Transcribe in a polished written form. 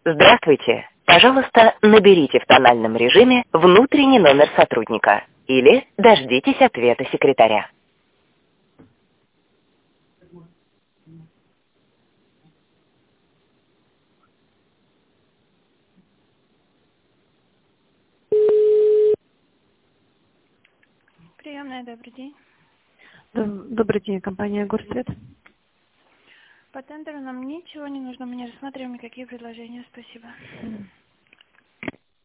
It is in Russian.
Здравствуйте. Пожалуйста, наберите в тональном режиме внутренний номер сотрудника или дождитесь ответа секретаря. Приемная, добрый день. Добрый день, компания Горсвет. По тендеру нам ничего не нужно, мы не рассматриваем никакие предложения, спасибо.